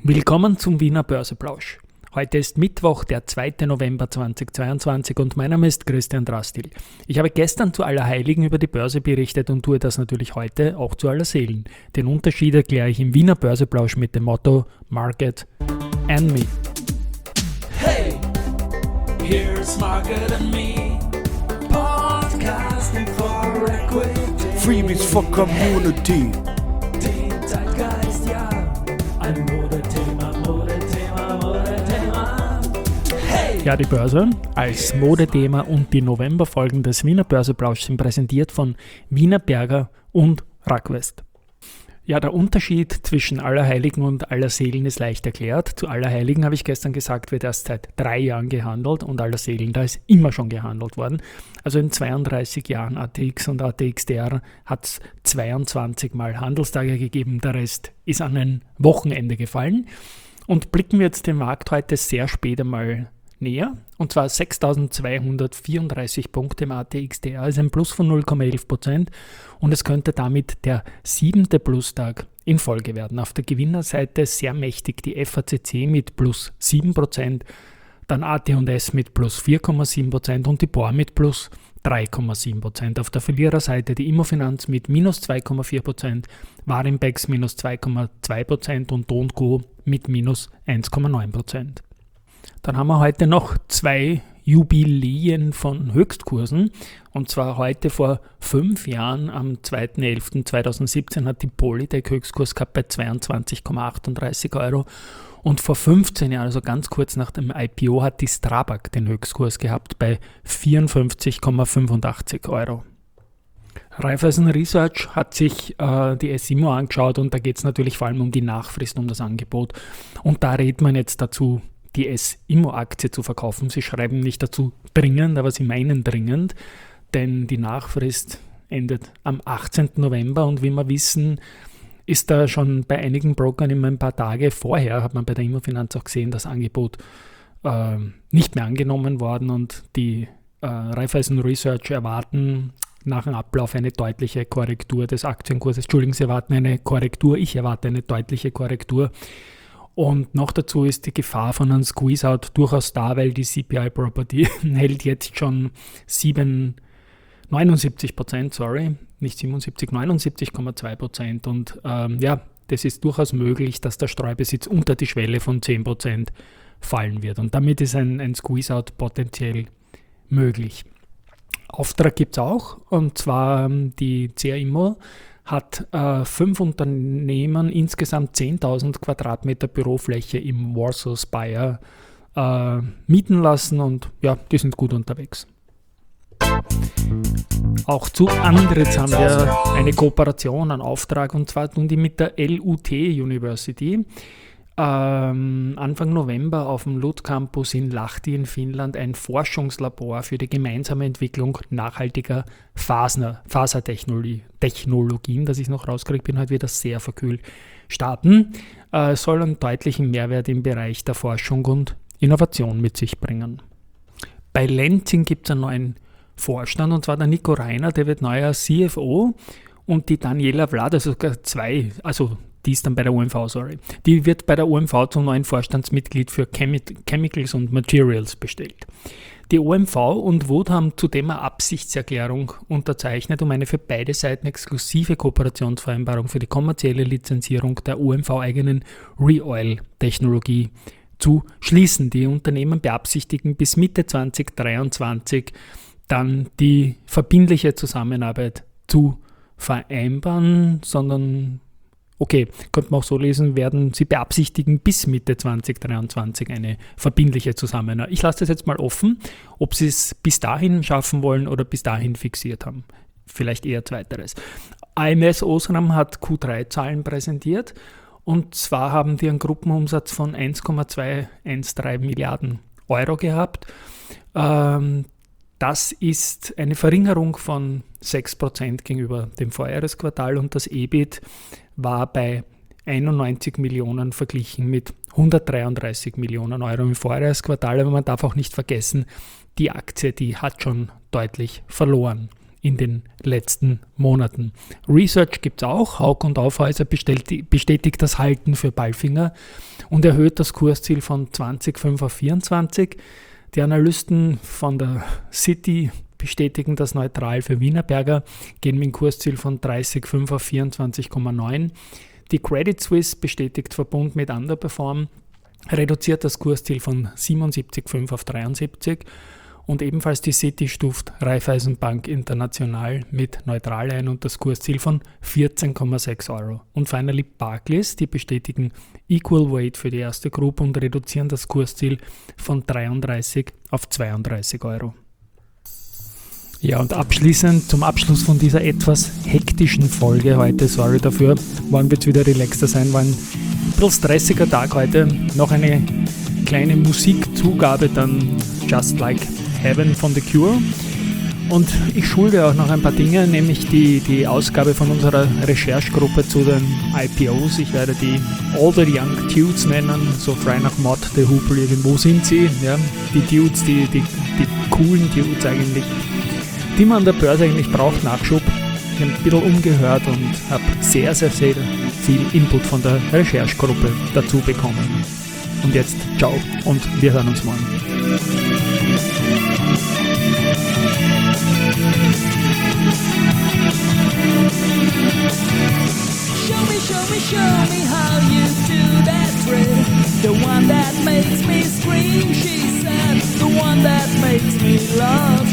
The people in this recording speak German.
Willkommen zum Wiener Börseplausch. Heute ist Mittwoch, der 2. November 2022 und mein Name ist Christian Drastil. Ich habe gestern zu Allerheiligen über die Börse berichtet und tue das natürlich heute auch zu Allerseelen. Den Unterschied erkläre ich im Wiener Börseplausch mit dem Motto Market and Me. Hey, here's Market and Me, podcasting for equity. Freebies for Community. Den Zeitgeist, ja, ein Modethema. Hey! Ja, die Börse als Modethema und die Novemberfolgen des Wiener Börseplausch sind präsentiert von Wienerberger und Rackwest. Ja, der Unterschied zwischen Allerheiligen und Allerseelen ist leicht erklärt. Zu Allerheiligen, habe ich gestern gesagt, wird erst seit 3 Jahren gehandelt und Allerseelen, da ist immer schon gehandelt worden. Also in 32 Jahren ATX und ATXDR hat es 22 Mal Handelstage gegeben, der Rest ist an ein Wochenende gefallen. Und blicken wir jetzt den Markt heute sehr spät einmal näher, und zwar 6.234 Punkte im ATXDR, ist ein Plus von 0,11% und es könnte damit der 7. Plustag in Folge werden. Auf der Gewinnerseite sehr mächtig die FACC mit plus 7%, dann AT&S mit plus 4,7% und die BOR mit plus 3,7%. Auf der Verliererseite die Immofinanz mit minus 2,4%, Warimpex minus 2,2% und Do & Co mit minus 1,9%. Dann haben wir heute noch 2 Jubiläen von Höchstkursen. Und zwar heute vor 5 Jahren, am 2.11.2017, hat die Polytech Höchstkurs gehabt bei 22,38 Euro. Und vor 15 Jahren, also ganz kurz nach dem IPO, hat die Strabag den Höchstkurs gehabt bei 54,85 Euro. Raiffeisen Research hat sich die SIMO angeschaut und da geht es natürlich vor allem um die Nachfrist, um das Angebot. Und da rät man jetzt dazu, die SIMO-Aktie zu verkaufen. Sie schreiben nicht dazu dringend, aber sie meinen dringend, denn die Nachfrist endet am 18. November und wie wir wissen, ist da schon bei einigen Brokern immer ein paar Tage vorher, hat man bei der Immofinanz auch gesehen, das Angebot nicht mehr angenommen worden und die Raiffeisen Research erwarten nach dem Ablauf eine deutliche Korrektur des Aktienkurses. Entschuldigen, Sie erwarten eine Korrektur, ich erwarte eine deutliche Korrektur. Und noch dazu ist die Gefahr von einem Squeeze-Out durchaus da, weil die CPI Property hält jetzt schon 79,2% und das ist durchaus möglich, dass der Streubesitz unter die Schwelle von 10% fallen wird und damit ist ein Squeeze-Out potenziell möglich. Auftrag gibt es auch, und zwar die CA Immo hat 5 Unternehmen insgesamt 10.000 Quadratmeter Bürofläche im Warsaw Spire mieten lassen und ja, die sind gut unterwegs. Auch zu Andritz haben wir eine Kooperation, einen Auftrag, und zwar tun die mit der LUT University Anfang November auf dem LUT Campus in Lahti in Finnland ein Forschungslabor für die gemeinsame Entwicklung nachhaltiger Fasertechnologien, das ich noch rauskriege, bin heute wieder sehr verkühlt, starten, soll einen deutlichen Mehrwert im Bereich der Forschung und Innovation mit sich bringen. Bei Lenzing gibt es einen neuen Vorstand, und zwar der Nico Reiner, der wird neuer CFO, und die Daniela Vlad, also sogar 2, also die ist dann bei der OMV, die wird bei der OMV zum neuen Vorstandsmitglied für Chemicals und Materials bestellt. Die OMV und Wood haben zudem eine Absichtserklärung unterzeichnet, um eine für beide Seiten exklusive Kooperationsvereinbarung für die kommerzielle Lizenzierung der OMV-eigenen ReOil-Technologie zu schließen. Die Unternehmen beabsichtigen bis Mitte 2023 dann die verbindliche Zusammenarbeit zu vereinbaren, könnte man auch so lesen, werden sie beabsichtigen bis Mitte 2023 eine verbindliche Zusammenarbeit. Ich lasse das jetzt mal offen, ob sie es bis dahin schaffen wollen oder bis dahin fixiert haben. Vielleicht eher zweiteres. AMS Osram hat Q3-Zahlen präsentiert, und zwar haben die einen Gruppenumsatz von 1,213 Milliarden Euro gehabt. Das ist eine Verringerung von 6% gegenüber dem Vorjahresquartal und das EBIT war bei 91 Millionen verglichen mit 133 Millionen Euro im Vorjahresquartal. Aber man darf auch nicht vergessen, die Aktie, die hat schon deutlich verloren in den letzten Monaten. Research gibt es auch. Hauck und Aufhäuser bestätigt das Halten für Palfinger und erhöht das Kursziel von 20,5 auf 24. Die Analysten von der City bestätigen das neutral für Wienerberger, gehen mit dem Kursziel von 30,5 auf 24,9. Die Credit Suisse bestätigt Verbund mit Underperform, reduziert das Kursziel von 77,5 auf 73 und ebenfalls die City stuft Raiffeisenbank International mit neutral ein und das Kursziel von 14,6 Euro. Und finally Barclays, die bestätigen Equal Weight für die erste Gruppe und reduzieren das Kursziel von 33 auf 32 Euro. Ja, und abschließend zum Abschluss von dieser etwas hektischen Folge heute, sorry dafür, wollen wir jetzt wieder relaxter sein, war ein bisschen stressiger Tag heute, noch eine kleine Musikzugabe, dann Just Like Heaven von The Cure und ich schulde auch noch ein paar Dinge, nämlich die Ausgabe von unserer Recherchegruppe zu den IPOs, ich werde die All the Young Dudes nennen, so frei nach Mod, The Hoople, irgendwo sind sie, ja, die Dudes, die coolen Dudes eigentlich, die man an der Börse eigentlich braucht, Nachschub. Ich habe ein bisschen umgehört und habe sehr, sehr, sehr viel Input von der Recherchegruppe dazu bekommen. Und jetzt ciao und wir hören uns morgen. Show me how you do that trick. The one that makes me scream, she said. The one that makes me love.